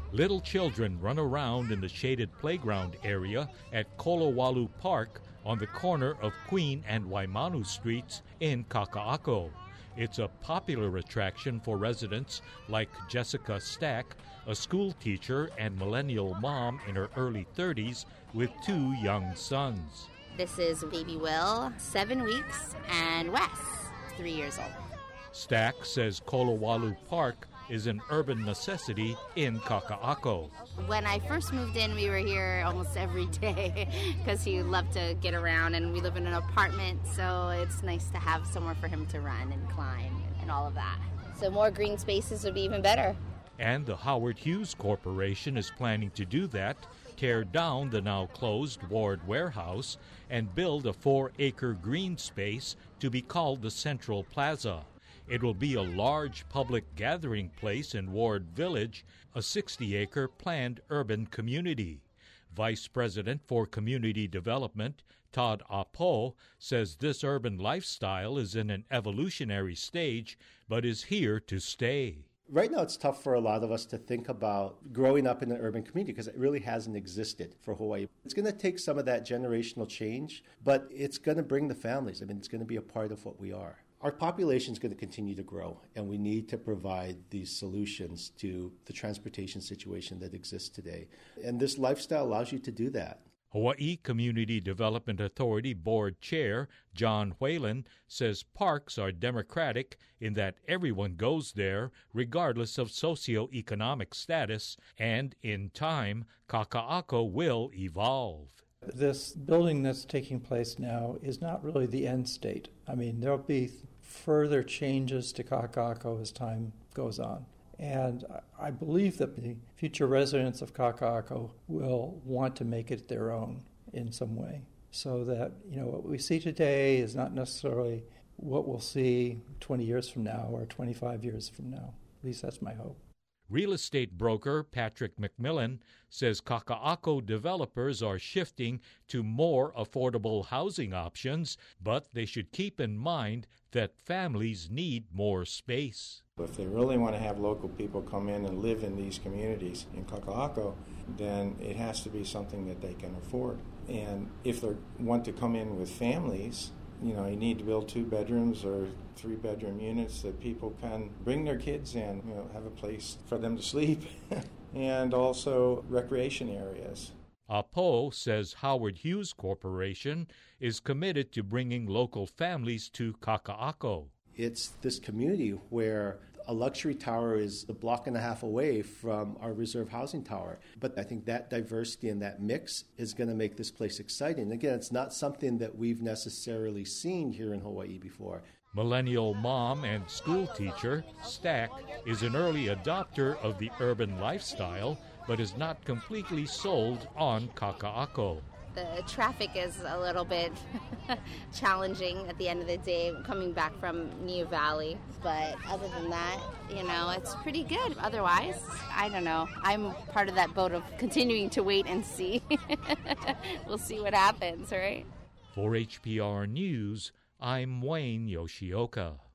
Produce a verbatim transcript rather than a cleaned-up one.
Little children run around in the shaded playground area at Kolowalu Park on the corner of Queen and Waimanu Streets in Kaka'ako. It's a popular attraction for residents like Jessica Stack, a school teacher and millennial mom in her early thirties with two young sons. This is baby Will, seven weeks, and Wes, three years old. Stack says Kolowalu Park is an urban necessity in Kaka'ako. When I first moved in, we were here almost every day because he loved to get around, and we live in an apartment, so it's nice to have somewhere for him to run and climb and all of that. So more green spaces would be even better. And the Howard Hughes Corporation is planning to do that, tear down the now closed Ward warehouse and build a four-acre green space to be called the Central Plaza. It will be a large public gathering place in Ward Village, a sixty-acre planned urban community. Vice President for Community Development, Todd Apo, says this urban lifestyle is in an evolutionary stage, but is here to stay. Right now, it's tough for a lot of us to think about growing up in an urban community because it really hasn't existed for Hawaii. It's going to take some of that generational change, but it's going to bring the families. I mean, it's going to be a part of what we are. Our population is going to continue to grow, and we need to provide these solutions to the transportation situation that exists today. And this lifestyle allows you to do that. Hawaii Community Development Authority Board Chair John Whalen says parks are democratic in that everyone goes there regardless of socioeconomic status, and in time, Kaka'ako will evolve. This building that's taking place now is not really the end state. I mean, there'll be further changes to Kaka'ako as time goes on. And I believe that the future residents of Kaka'ako will want to make it their own in some way. So that, you know, what we see today is not necessarily what we'll see twenty years from now or twenty-five years from now. At least that's my hope. Real estate broker Patrick McMillan says Kaka'ako developers are shifting to more affordable housing options, but they should keep in mind that families need more space. If they really want to have local people come in and live in these communities in Kaka'ako, then it has to be something that they can afford. And if they want to come in with families, you know, you need to build two bedrooms or three bedroom units that people can bring their kids in, you know, have a place for them to sleep, and also recreation areas. Apo says Howard Hughes Corporation is committed to bringing local families to Kaka'ako. It's this community where a luxury tower is a block and a half away from our reserve housing tower. But I think that diversity and that mix is going to make this place exciting. Again, it's not something that we've necessarily seen here in Hawaii before. Millennial mom and school teacher Stack is an early adopter of the urban lifestyle, but is not completely sold on Kaka'ako. The traffic is a little bit challenging at the end of the day coming back from Niu Valley. But other than that, you know, it's pretty good. Otherwise, I don't know. I'm part of that boat of continuing to wait and see. We'll see what happens, right? For H P R News, I'm Wayne Yoshioka.